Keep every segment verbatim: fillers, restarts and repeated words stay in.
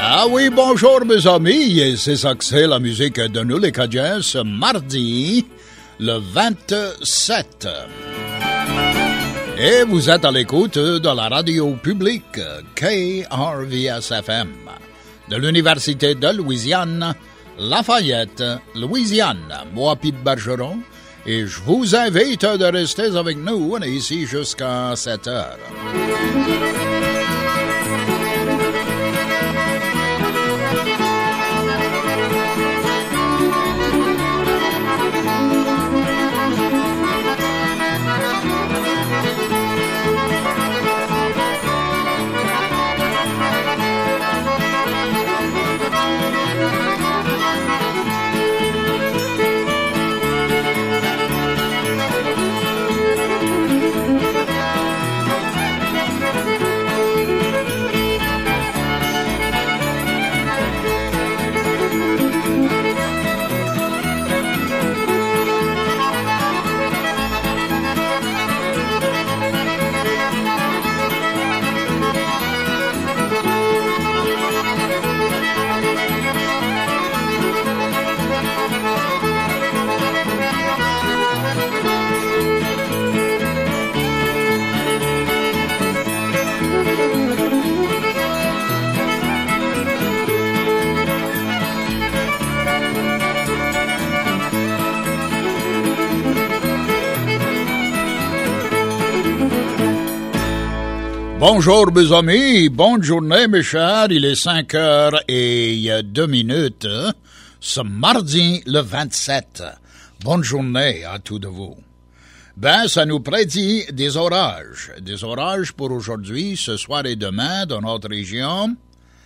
Ah oui, bonjour mes amis, et c'est ça que c'est la musique de nous les Cadiens ce mardi, le vingt-sept. Et vous êtes à l'écoute de la radio publique K R V S F M de l'Université de Louisiane, Lafayette, Louisiane. Moi, Pete Bergeron, et je vous invite de rester avec nous. On est ici jusqu'à sept heures. Bonjour mes amis, bonne journée mes chers, il est cinq heures et deux minutes, ce mardi le vingt-sept. Bonne journée à tous de vous. Ben, ça nous prédit des orages, des orages pour aujourd'hui, ce soir et demain dans notre région.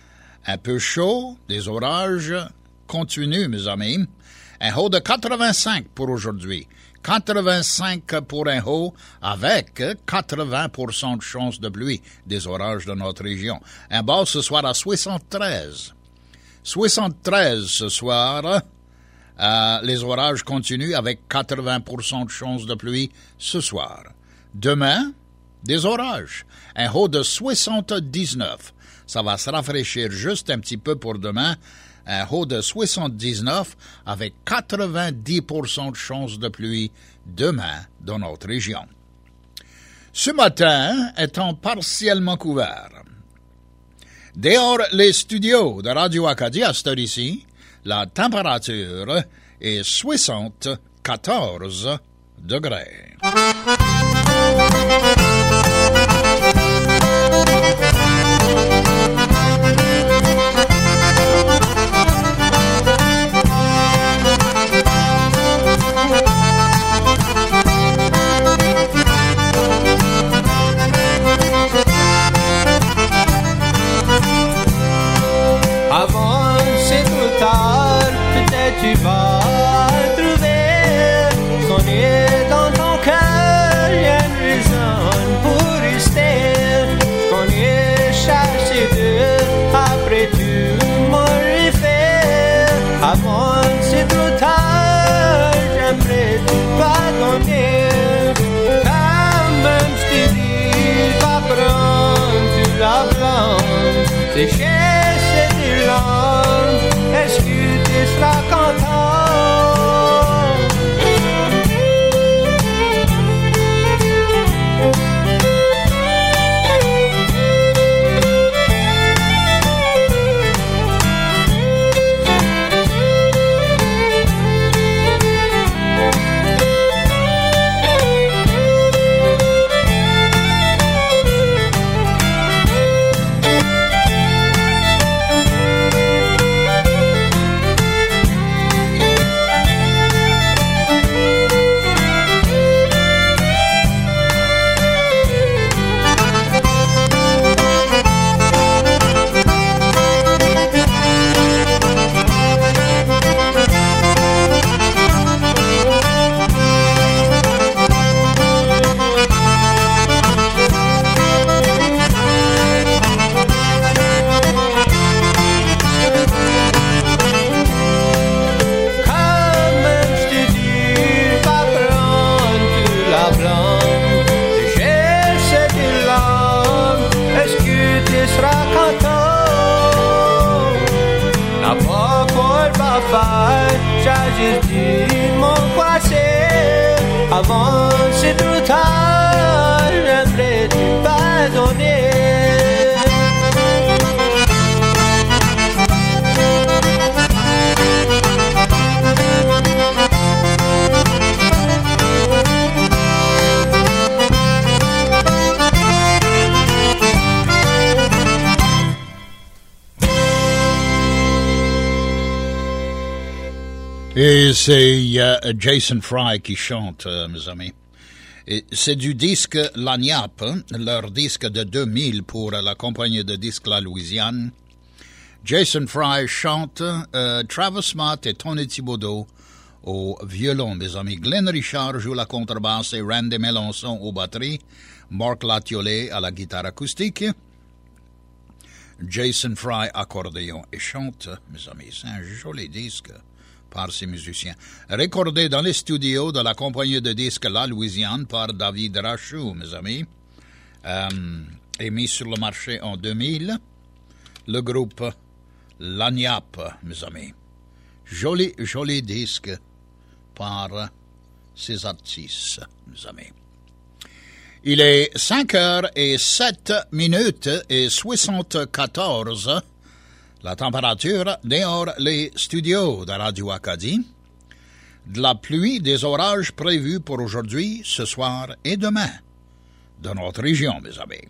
Un peu chaud, des orages continus mes amis. Un haut de quatre-vingt-cinq pour aujourd'hui. quatre-vingt-cinq pour un haut avec quatre-vingts pour cent de chance de pluie des orages de notre région. Un bas ce soir à soixante-treize. soixante-treize ce soir. Euh, les orages continuent avec quatre-vingts pour cent de chance de pluie ce soir. Demain, des orages. Un haut de soixante-dix-neuf. Ça va se rafraîchir juste un petit peu pour demain. Un haut de soixante-dix-neuf avec quatre-vingt-dix pour cent de chance de pluie demain dans notre région. Ce matin étant partiellement couvert. Dehors les studios de Radio Acadie à cette heure ici, la température est soixante-quatorze degrés. Avant, c'est trop tard, peut-être tu vas trouver qu'on est dans ton cœur, il y a une raison Choisis-tu mon passé avant c'est trop tard, regrettes-tu pardonner? Et c'est euh, Jason Fry qui chante, euh, mes amis. Et c'est du disque Lagniappe, hein, leur disque de deux mille pour la compagnie de disques La Louisiane. Jason Fry chante, euh, Travis Mott et Tony Thibodeau au violon, mes amis. Glenn Richard joue la contrebasse et Randy Melançon aux batteries. Marc Latiolet à la guitare acoustique. Jason Fry accordéon et chante, mes amis. C'est un joli disque par ces musiciens. Recordé dans les studios de la compagnie de disques La Louisiane par David Rachou, mes amis. Euh, et mis sur le marché en deux mille. Le groupe Lagniappe, mes amis. Joli, joli disque par ces artistes, mes amis. Il est cinq heures et sept minutes et soixante-quatorze. La température dehors les studios de Radio Acadie. De la pluie, des orages prévus pour aujourd'hui, ce soir et demain. De notre région, mes amis.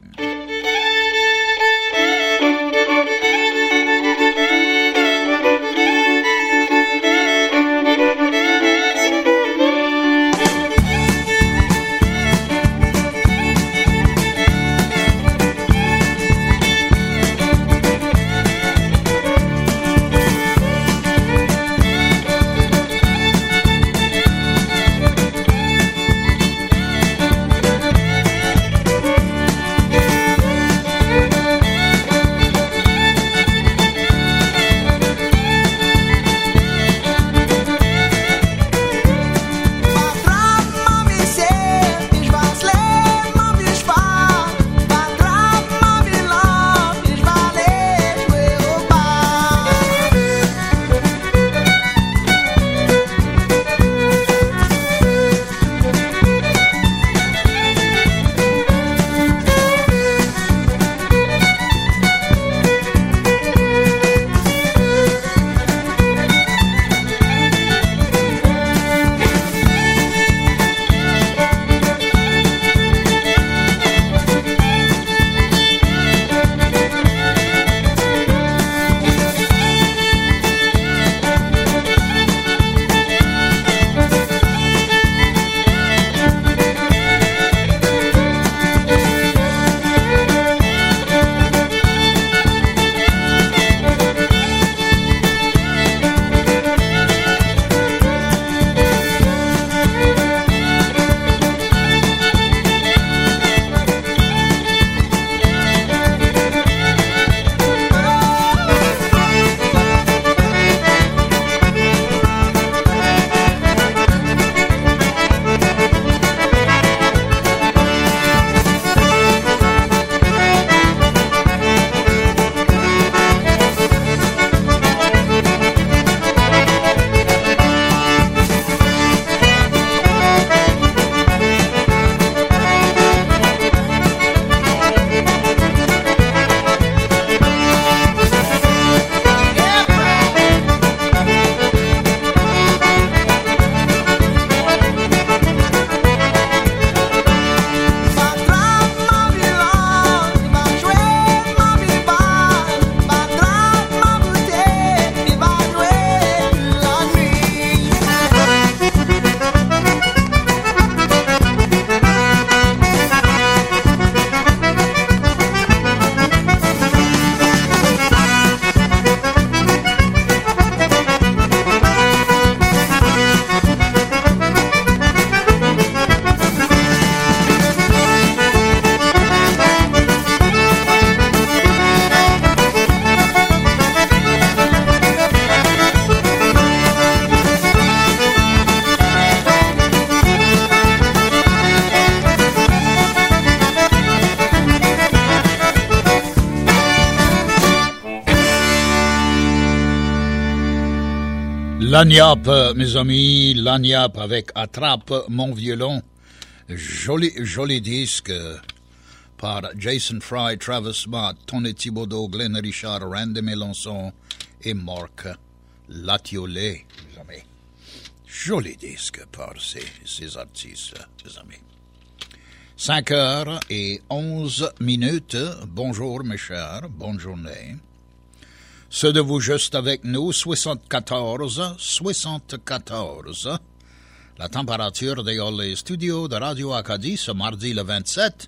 Lagniappe, mes amis, Lagniappe avec Attrape mon violon. Joli, joli disque par Jason Fry, Travis Scott, Tony Thibodeau, Glenn Richard, Randy Melançon et Marc Latiolet, mes amis. Joli disque par ces, ces artistes, mes amis. cinq heures et onze minutes. Bonjour, mes chers. Bonne journée. Ceux de vous juste avec nous, soixante-quatorze, soixante-quatorze. La température dans les studios de Radio Acadie ce mardi le vingt-sept.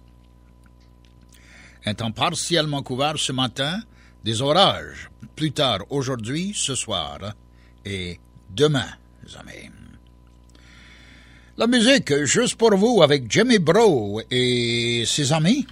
Un temps partiellement couvert ce matin, des orages plus tard aujourd'hui, ce soir et demain, les amis. La musique, juste pour vous, avec Jimmy Bro et ses amis.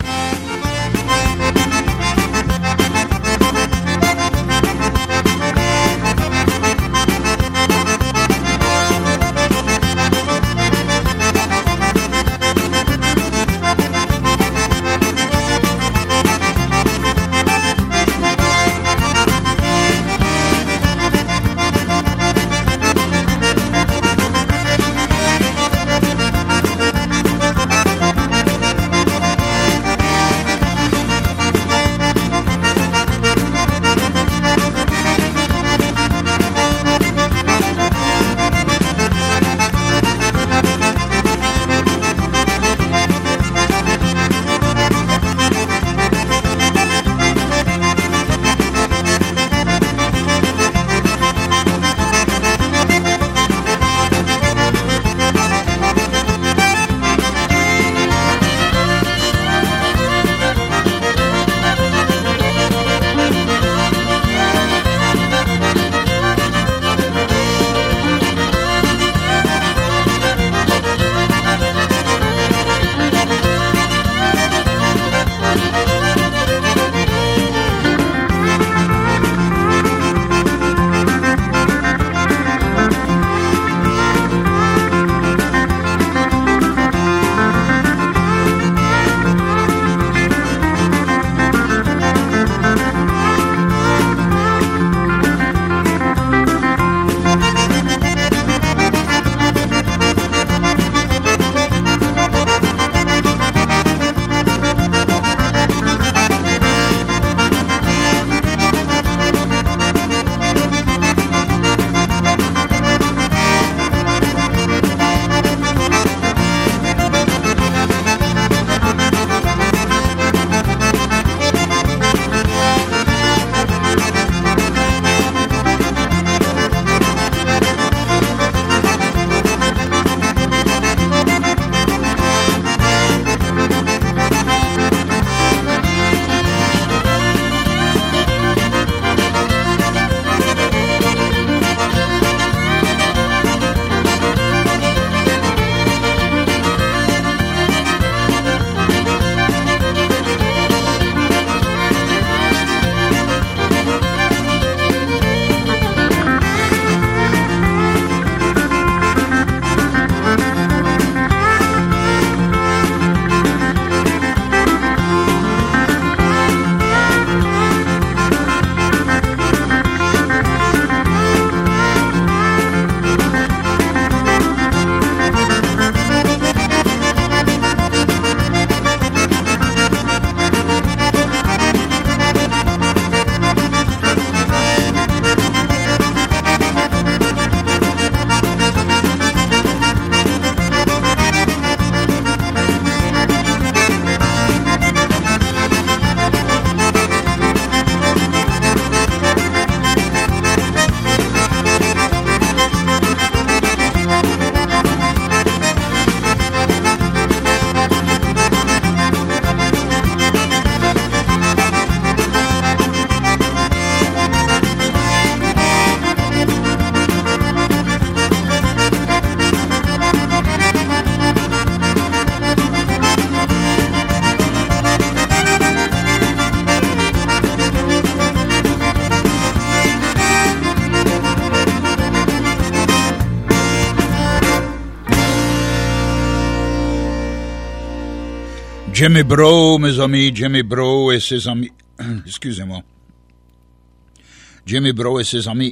Jimmy Bro, mes amis, Jimmy Bro et ses amis, excusez-moi, Jimmy Bro et ses amis, le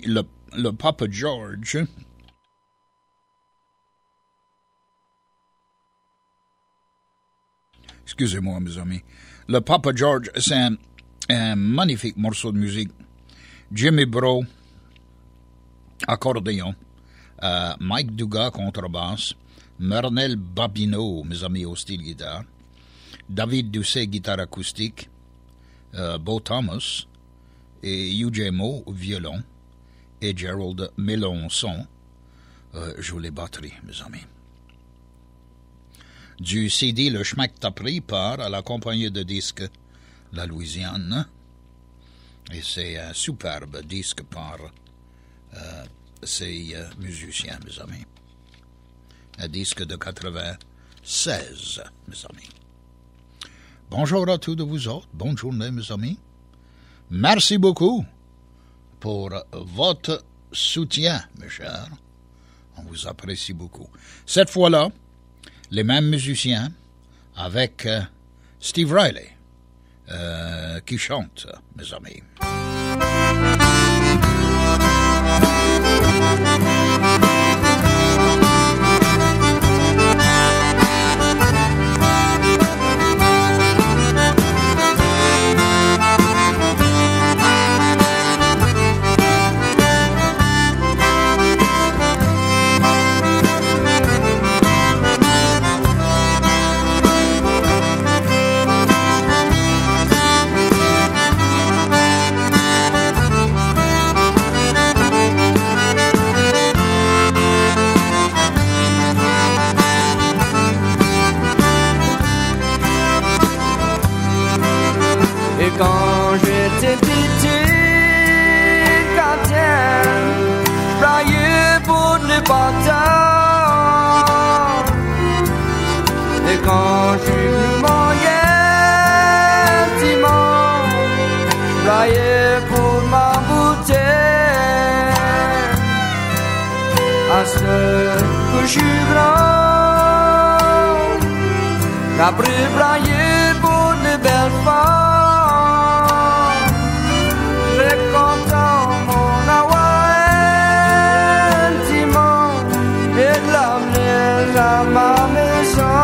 le Papa George. Excusez-moi, mes amis. Le Papa George, c'est un, un magnifique morceau de musique. Jimmy Bro, accordéon. Euh, Mike Dugas, contrebasse. Mernel Babineau, mes amis, au style guitare. David Doucet, guitare acoustique. Euh, Beau Thomas. Et U J Mo, violon. Et Gerald Mélençon, euh, joue les batteries, mes amis. Du C D Le Schmack t'a pris part à la compagnie de disques La Louisiane. Et c'est un superbe disque par euh, ces euh, musiciens, mes amis. Un disque de quatre-vingt-seize, mes amis. Bonjour à tous de vous autres. Bonne journée, mes amis. Merci beaucoup pour votre soutien, mes chers. On vous apprécie beaucoup. Cette fois-là, les mêmes musiciens avec euh, Steve Riley euh, qui chante, mes amis. Quand j'étais petit, gardien, braillé pour le bâtard. Et quand je suis moyen, dimanche, braillé pour ma bouteille. À ce que je suis grand, qu'après braillé pour les belles femmes. Content mon Hawaï dimanche et de l'amener à ma maison.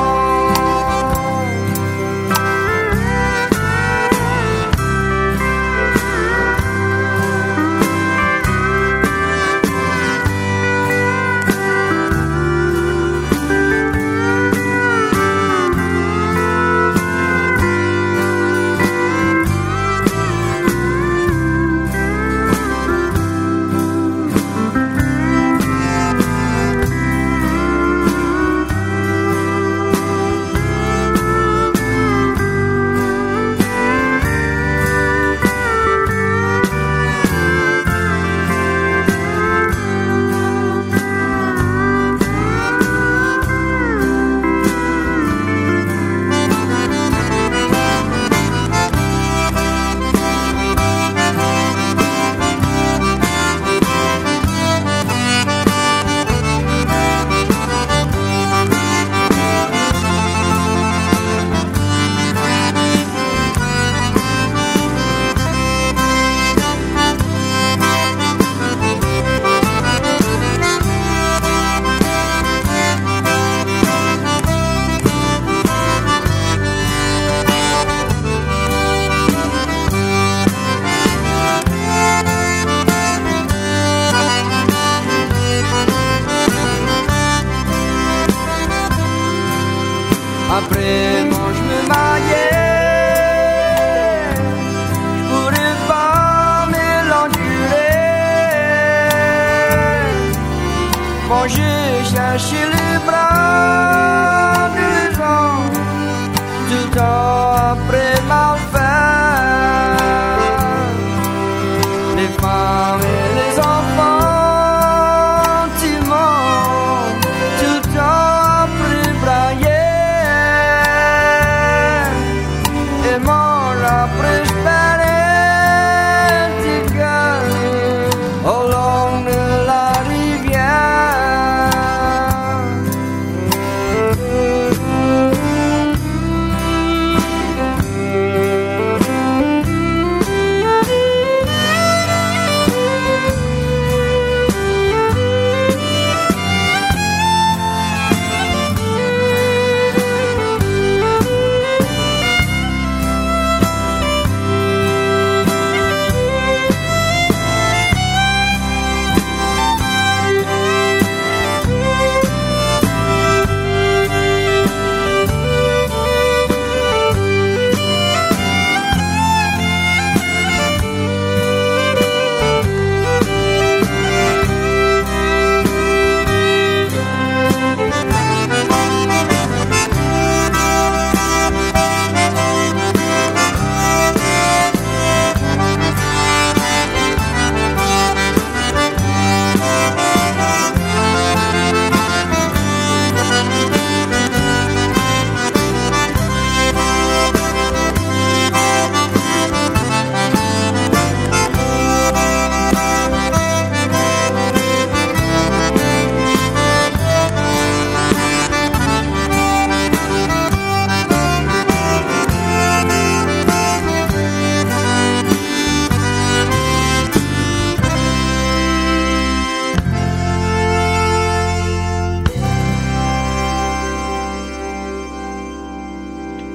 Après moi je me mariais, je pourrais pas me l'endurer. Quand j'ai cherché les bras des gens, tout le temps après ma femme, les femmes et les enfants, tu mens, tout le temps après brailler. Après espérer t'y gagner au long de la rivière.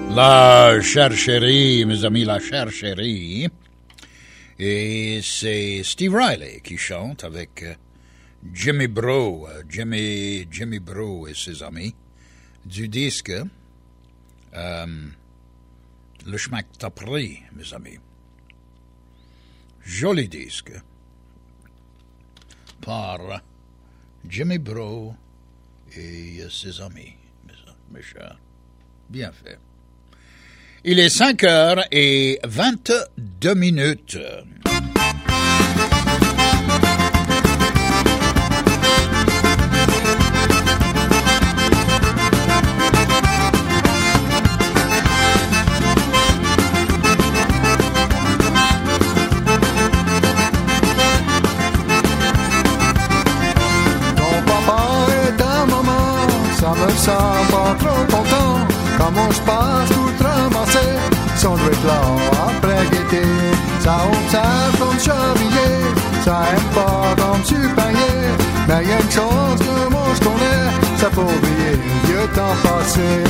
La chère chérie, mes amis, la chère chérie. Et c'est Steve Riley qui chante avec Jimmy Bro, Jimmy, Jimmy Bro et ses amis, du disque euh, Le chemin que t'as pris, mes amis. Joli disque par Jimmy Bro et ses amis, mes, mes chers. Bien fait. Il est cinq heures et vingt-deux minutes. Ton papa et ta maman, ça me semble pas trop content. Comment je passe tout ramassé, son doigt là après guetter. Ça observe comme chevalier, ça aime pas comme supérieur. Mais y a une chose que moi je connais, ça faut oublier vieux temps passé.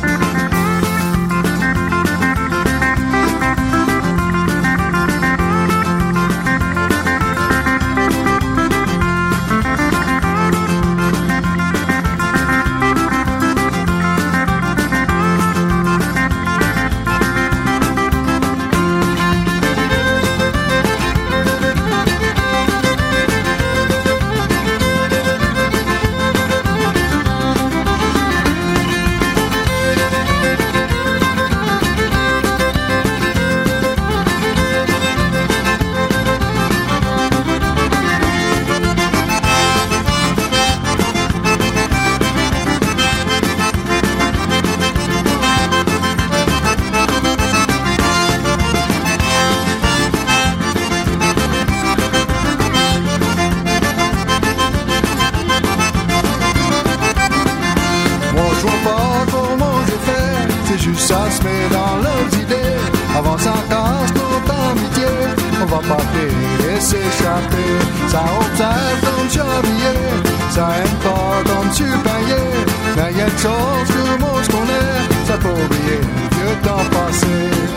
Ça se met dans leurs idées. Avant ça casse notre amitié. On va pas te laisser échapper. Ça observe comme chevalier, ça aime pas comme supérieur. Mais y a une chose que moi je connais, ça faut oublier vieux temps passé.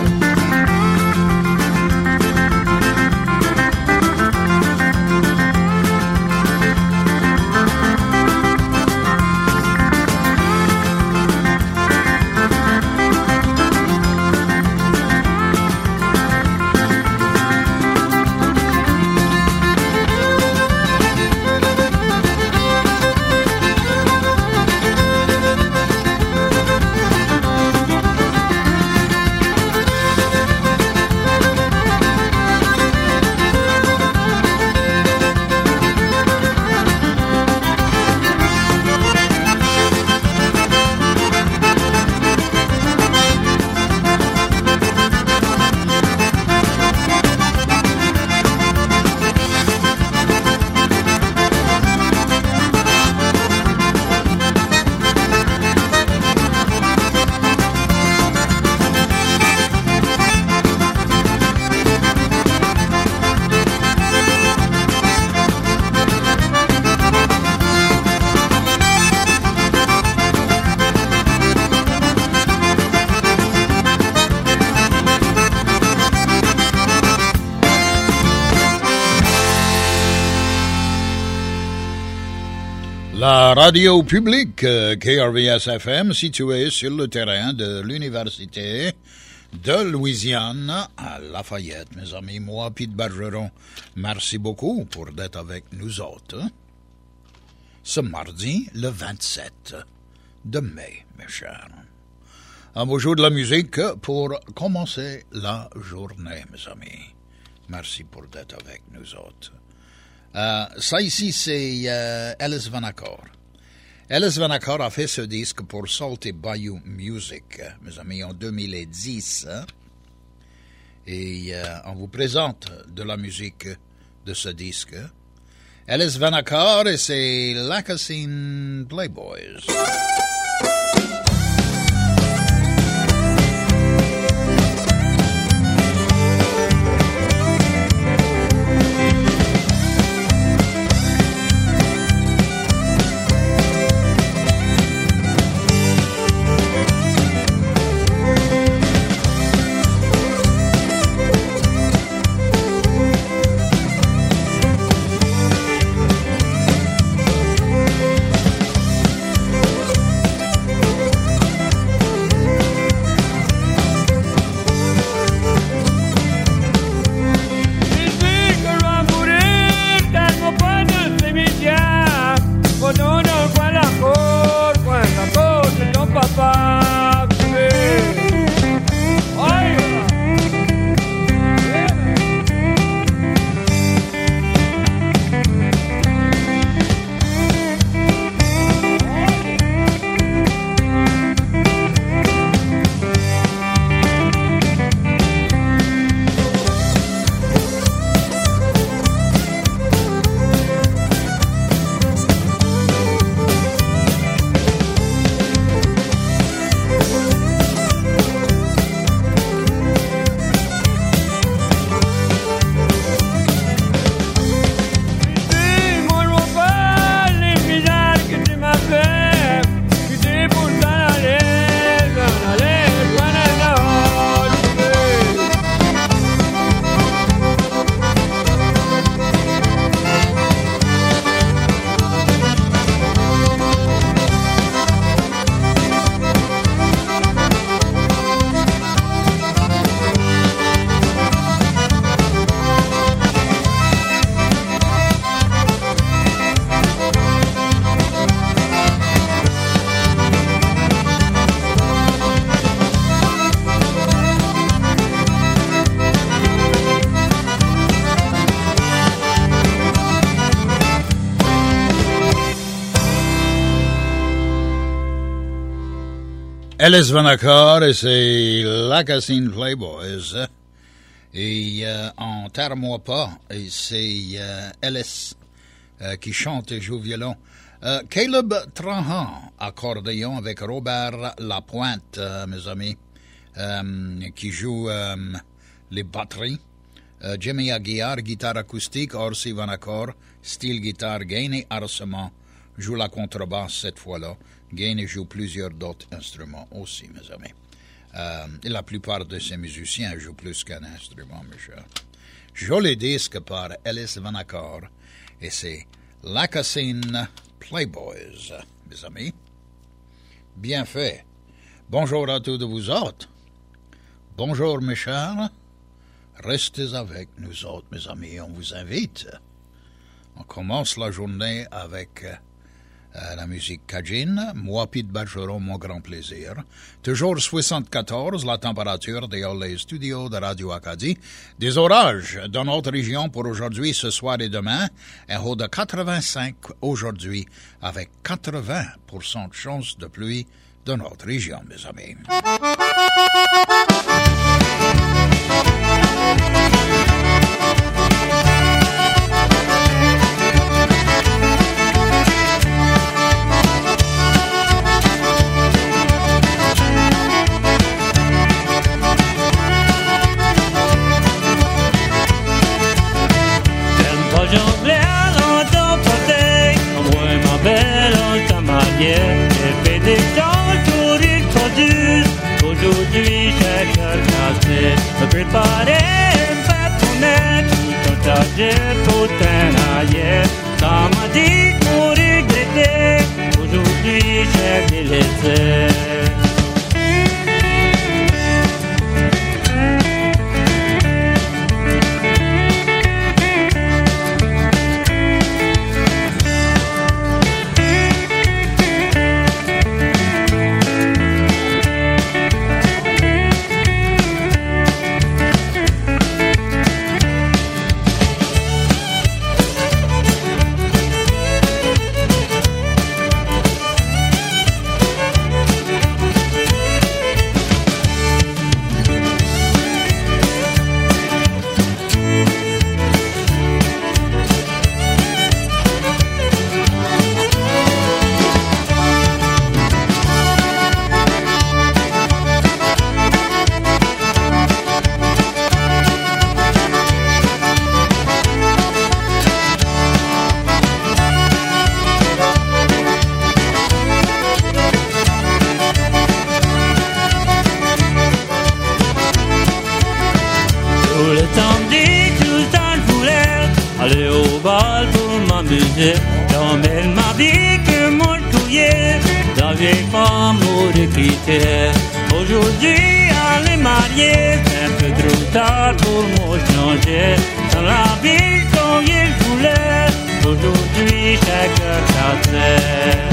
La radio publique K R V S F M située sur le terrain de l'Université de Louisiane à Lafayette. Mes amis, moi, Pete Bergeron, merci beaucoup pour d'être avec nous autres. Ce mardi, le vingt-sept de mai, mes chers. Un beau jour de la musique pour commencer la journée, mes amis. Merci pour d'être avec nous autres. Euh, ça ici, c'est euh, Ellis Vanacore. Ellis Vanacore a fait ce disque pour Salty Bayou Music, mes amis, en deux mille dix. Hein? Et euh, on vous présente de la musique de ce disque. Ellis Vanacore et ses Lacassine Playboys. Ellis Vanacore et c'est Lacassine Playboys. Et euh, en terre-moi pas, et c'est euh, Ellis euh, qui chante et joue violon. Euh, Caleb Trahan, accordéon avec Robert Lapointe, euh, mes amis, euh, qui joue euh, les batteries. Euh, Jimmy Aguiar, guitare acoustique, Orsi Vanacore, style guitare, Gaine Arcement, joue la contrebasse cette fois-là. Gaine joue plusieurs d'autres instruments aussi, mes amis. Euh, et la plupart de ces musiciens jouent plus qu'un instrument, mes chers. Joli disque par Ellis Vanacore, et c'est Lacassine Playboys, mes amis. Bien fait. Bonjour à tous de vous autres. Bonjour, mes chers. Restez avec nous autres, mes amis, on vous invite. On commence la journée avec euh, la musique Cajun, moi, Pete Bergeron, mon grand plaisir. Toujours soixante-quatorze, la température des les studios de Radio Acadie. Des orages dans notre région pour aujourd'hui, ce soir et demain. Un haut de quatre-vingt-cinq aujourd'hui, avec quatre-vingts pour cent de chance de pluie dans notre région, mes amis. Aujourd'hui, chaque heure cassée, me préparer, me faire connaître, tout partager, pour t'enrailler. Ça m'a dit pour regretter, aujourd'hui, j'ai délaissé. Comme elle m'a dit que mon couillet n'avait pas mot de critères. Aujourd'hui, elle est mariée, c'est un peu trop tard pour moi changer. Dans la ville comme il voulait, aujourd'hui, chaque heure cassée.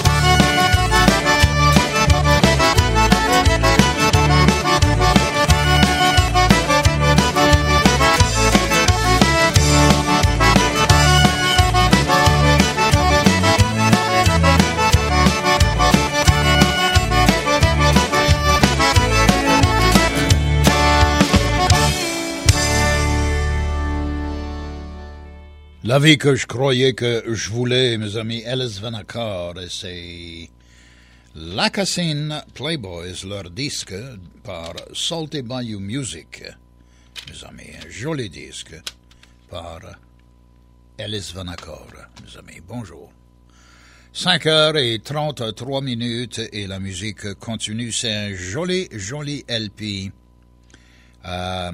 La vie que je croyais que je voulais, mes amis, Ellis Vanacore, et c'est Lacassine Playboys, leur disque par Salty Bayou Music, mes amis, un joli disque par Ellis Vanacore, mes amis, bonjour. cinq heures et trente-trois minutes et la musique continue, c'est un joli, joli L P. Euh,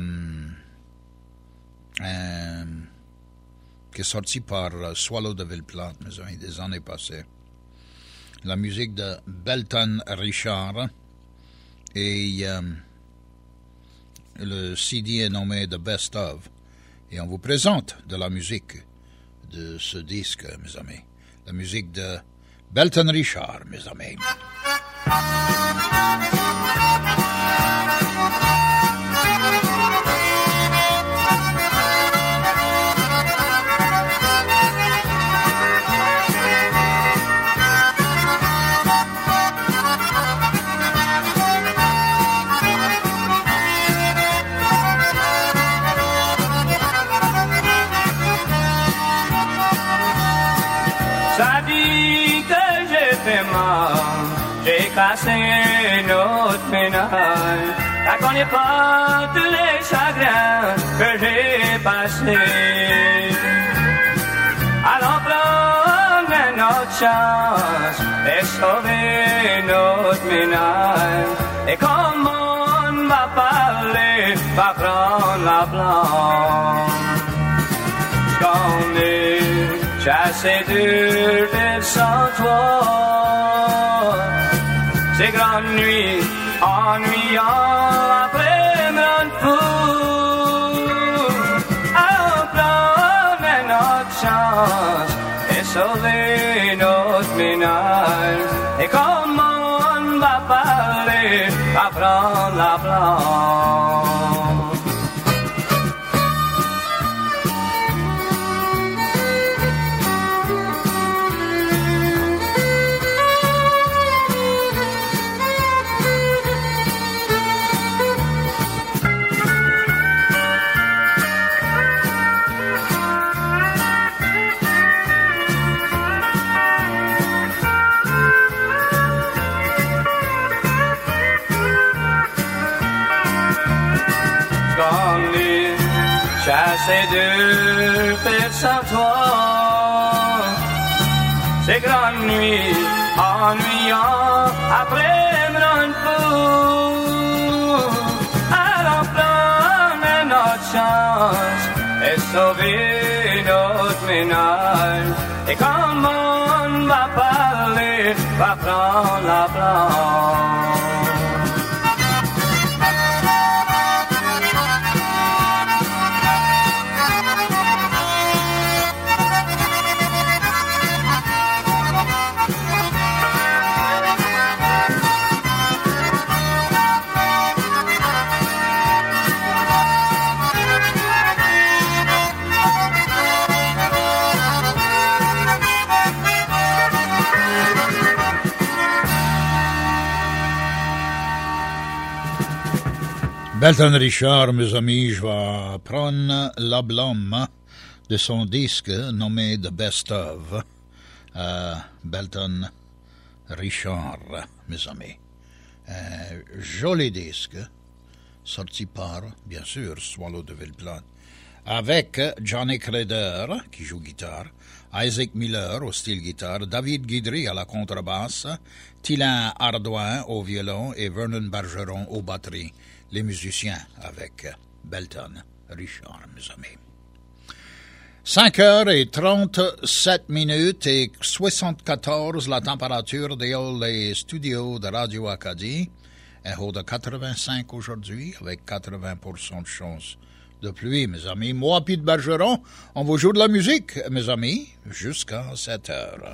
euh, qui est sorti par Swallow de Villeplante, mes amis, des années passées. La musique de Belton Richard et euh, le C D est nommé The Best Of. Et on vous présente de la musique de ce disque, mes amis. La musique de Belton Richard, mes amis. effacer notre ménage. Quand on n'est pas tous les chagrins que j'ai passés. Allons prendre notre chance et sauver notre ménage. Et comme on va parler, va prendre la planche. Qu'on est chassé dur de sans toi. Ces grandes nuits ennuyants après me rendre fou. Allons prendre notre chance et sauver notre ménage. Et comme on va parler, va prendre la planche. Chassé de faire sans toi. Ces grandes nuits ennuyants après me rendre fou. Allons prendre notre chance et sauver notre ménage. Et comme on va parler, va prendre la planche. Belton Richard, mes amis, je vais prendre l'album de son disque nommé The Best Of. Euh, Belton Richard, mes amis. Euh, joli disque, sorti par, bien sûr, Swallow de Villeplane, avec Johnny Creder, qui joue guitare, Isaac Miller au style guitare, David Guidry à la contrebasse, Thylain Ardouin au violon et Vernon Bergeron aux batteries. Les musiciens avec Belton Richard, mes amis. cinq heures et trente-sept minutes et soixante-quatorze la température des studios de Radio Acadie. Un haut de quatre-vingt-cinq aujourd'hui avec quatre-vingts pour cent de chance de pluie, mes amis. Moi, Pete Bergeron, on vous joue de la musique, mes amis, jusqu'à sept heures.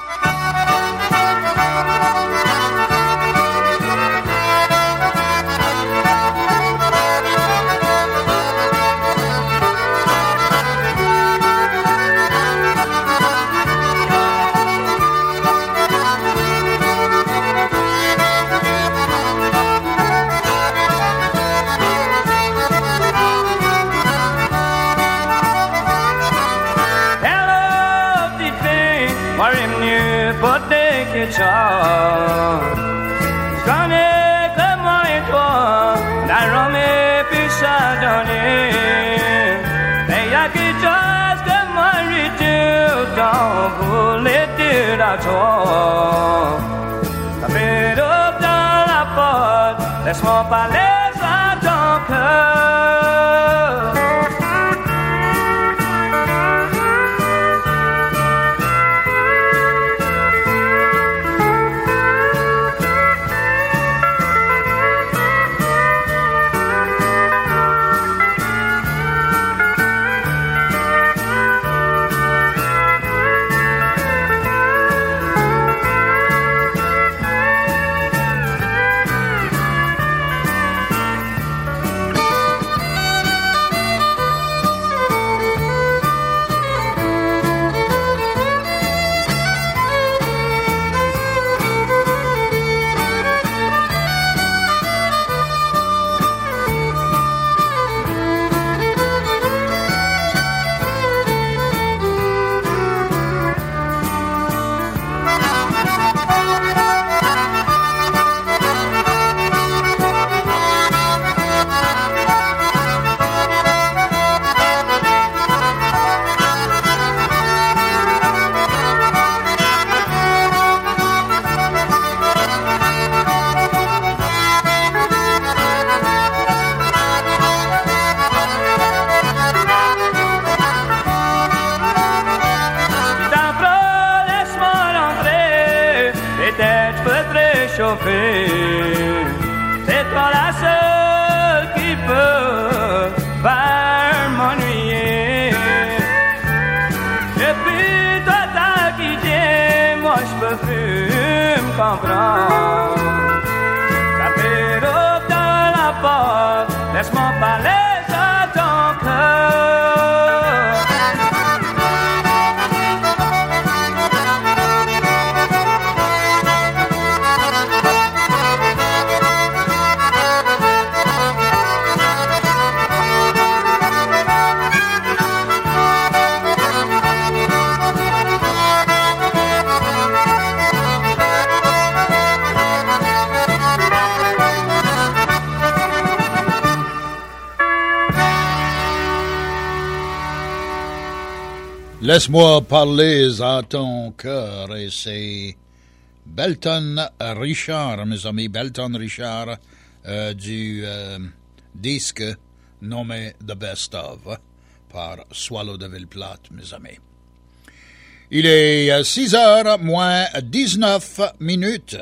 Je connais que moi et toi, la Rome et puis ça donné. Mais y a quelque chose que moi je te donne pour les dire à toi. Ça fait d'eau dans la porte, laisse-moi parler à ton cœur. réchauffer. C'est toi la seule qui peut faire m'ennuyer. Depuis toi t'as quitté, moi je peux plus me comprendre. Ça fait rouvre dans la porte, laisse-moi parler dans ton cœur. Laisse-moi parler à ton cœur, et c'est Belton Richard, mes amis, Belton Richard, euh, du euh, disque nommé The Best Of, par Swallow de Villeplate, mes amis. Il est six heures moins dix-neuf minutes.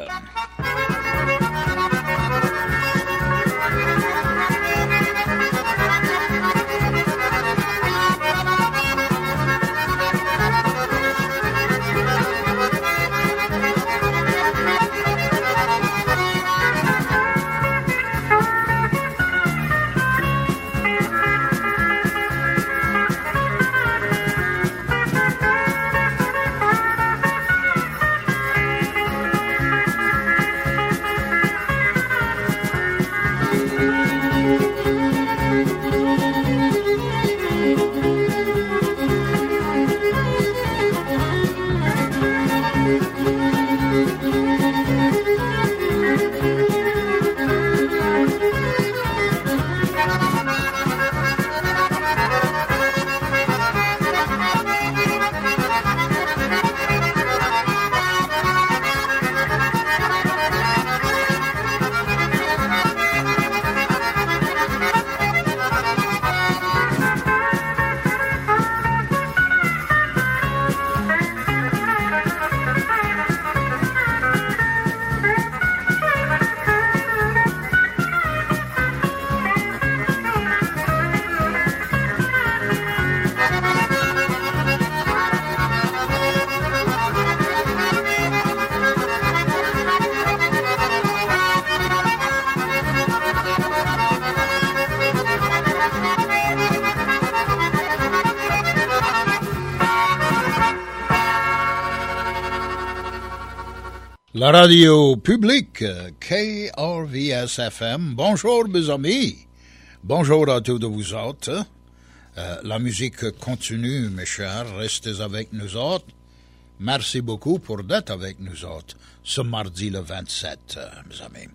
La radio publique K R V S F M. Bonjour mes amis. Bonjour à tous de vous autres. Euh, la musique continue, mes chers. Restez avec nous autres. Merci beaucoup pour d'être avec nous autres ce mardi le vingt-sept, euh, mes amis.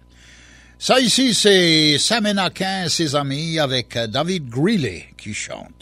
Ça ici, c'est Saménaquin et ses amis avec David Greeley qui chante.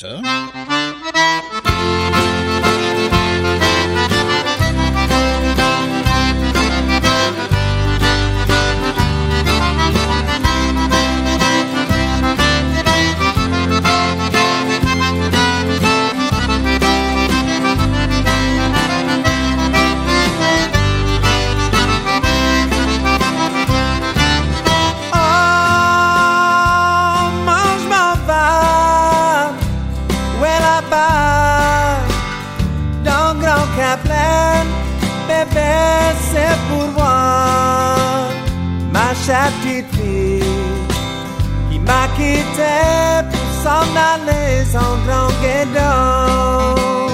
C'est pour moi, ma chère petite fille, qui m'a quitté pour s'en aller sans grand guédon.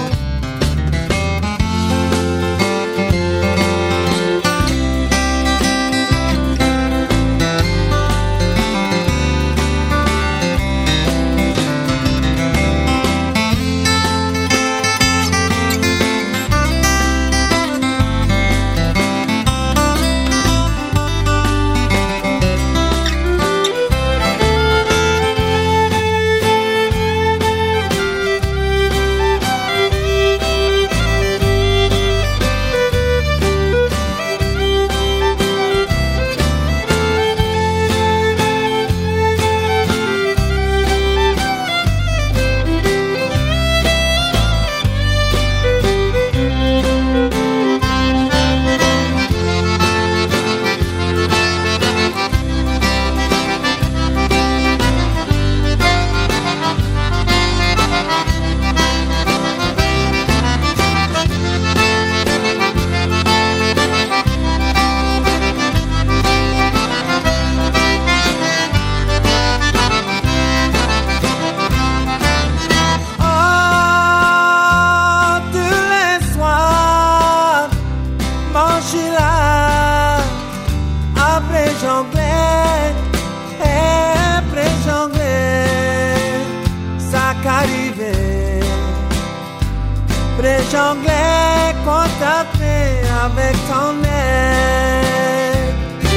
avec ton aide.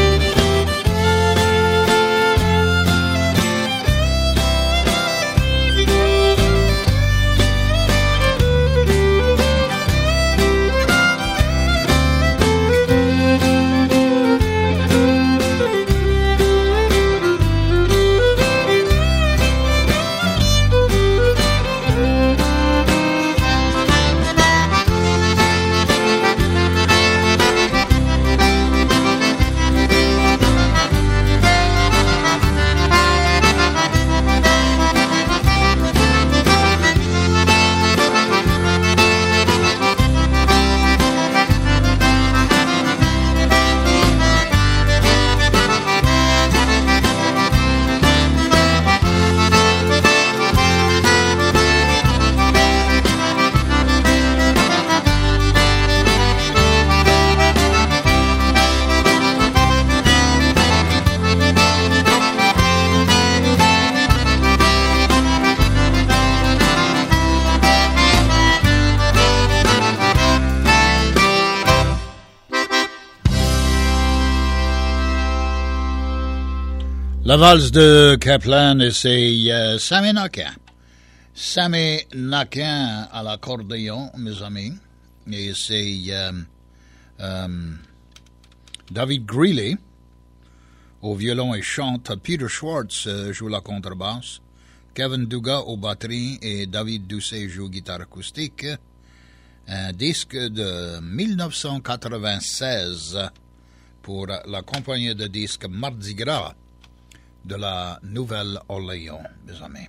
La valse de Kaplan et c'est euh, Sammy Nakin. Sammy Nakin à l'accordéon, mes amis. Et c'est euh, euh, David Greeley au violon et chante. Peter Schwartz euh, joue la contrebasse. Kevin Duga aux batteries et David Doucet joue guitare acoustique. Un disque de dix-neuf cent quatre-vingt-seize pour la compagnie de disques Mardi Gras de la Nouvelle-Orléans, mes amis.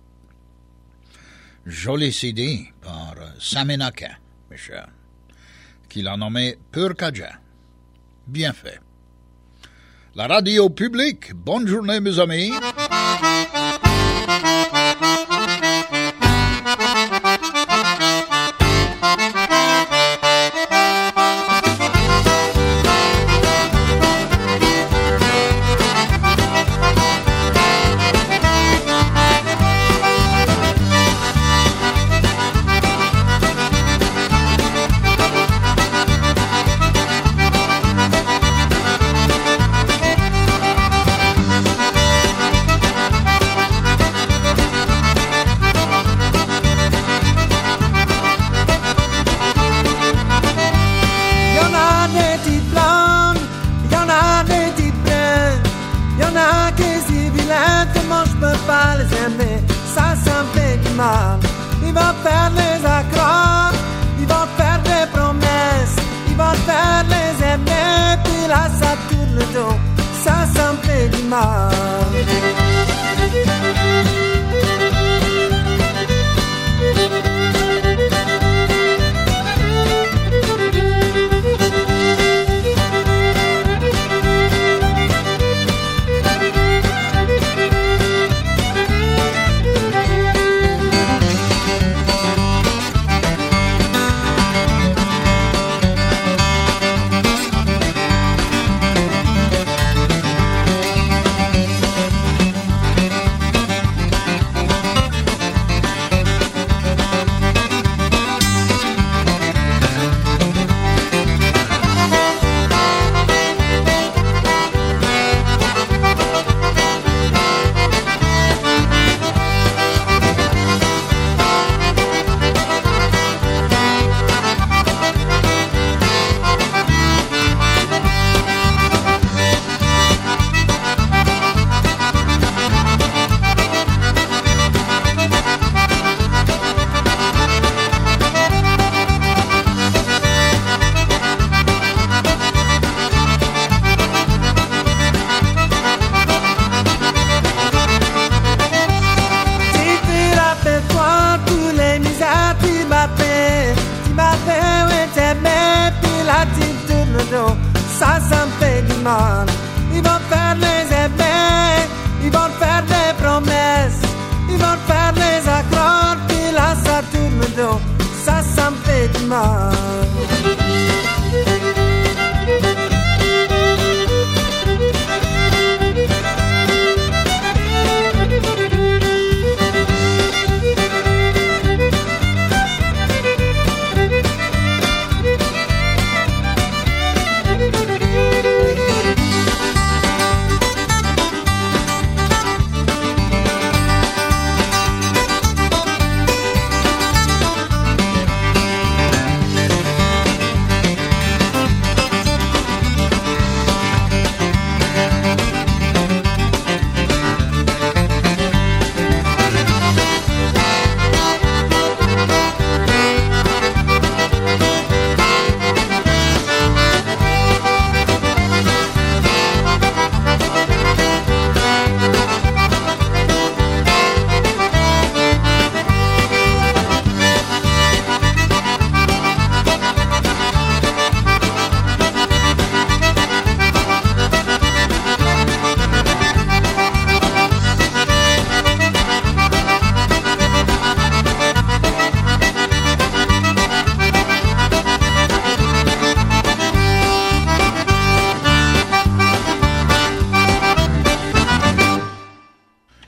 Joli C D par Sammy Nakin, mes chers, qu'il a nommé Pur Cajun. Bien fait. La radio publique, bonne journée, mes amis.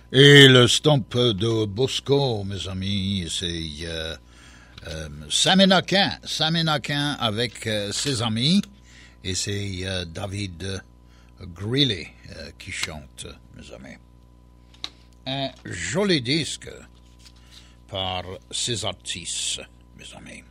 Et le stomp de Bosco, mes amis, c'est euh, euh, Saménaquin, Saménaquin avec euh, ses amis, et c'est euh, David Greeley euh, qui chante, mes amis. Un joli disque par ces artistes, mes amis.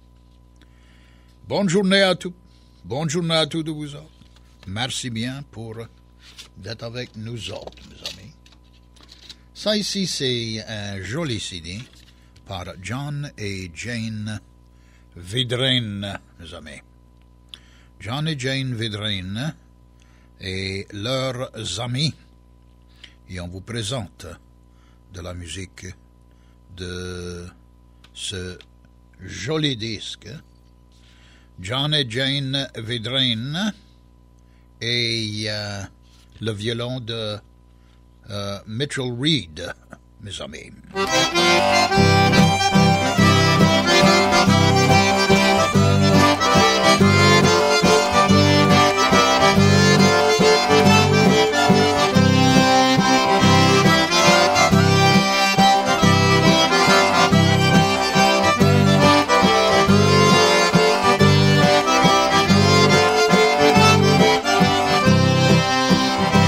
Bonne journée à tous, bonne journée à tous de vous autres. Merci bien pour d'être avec nous autres, mes amis. Ça ici, c'est un joli C D par John et Jane Vidrine, mes amis. John et Jane Vidrine et leurs amis. Et on vous présente de la musique de ce joli disque. John et Jane Vidrine et euh, le violon de uh, Mitchell Reed, mes amis.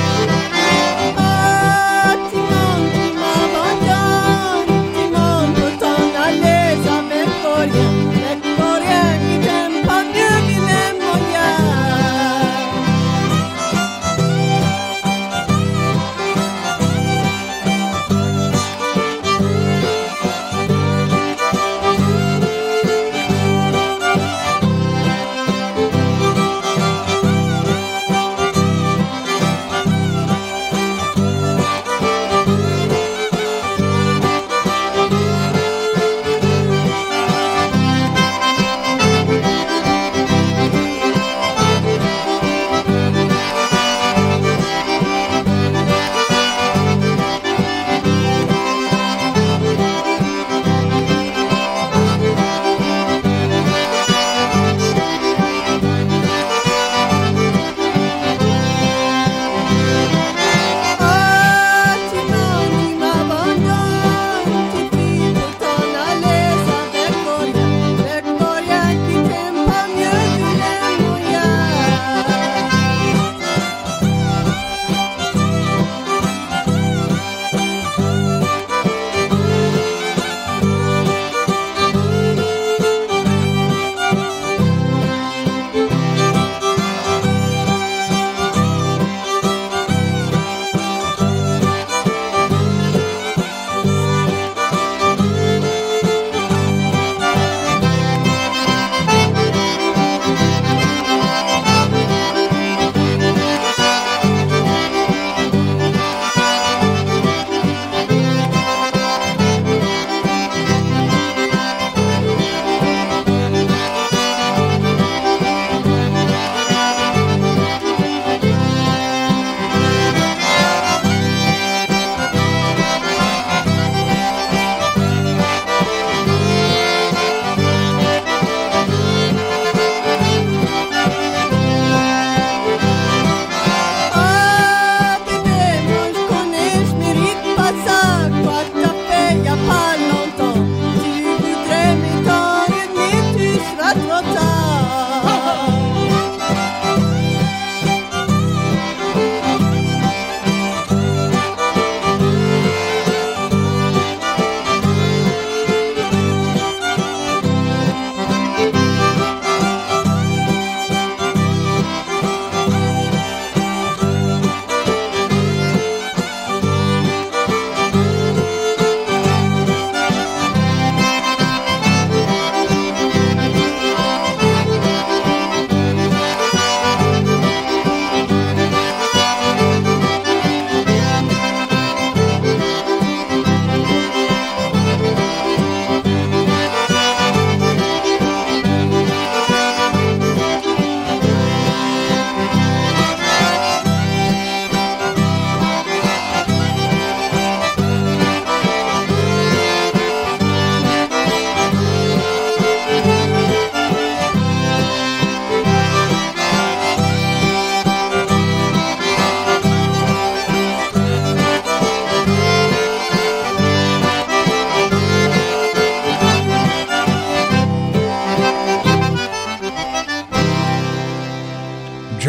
Timon, Timon,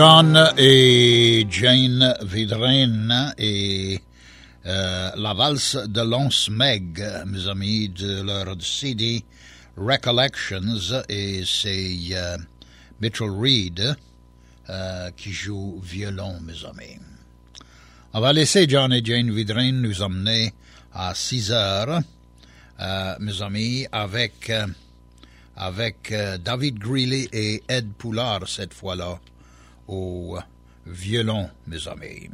John et Jane Vidrine et euh, la valse de Lance Meg, mes amis, de leur C D Recollections, et c'est euh, Mitchell Reed euh, qui joue violon, mes amis. On va laisser John et Jane Vidrine nous emmener à six heures, euh, mes amis, avec, euh, avec euh, David Greeley et Ed Poulard cette fois-là au violon, mes amis.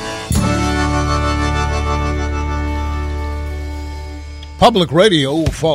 Public Radio for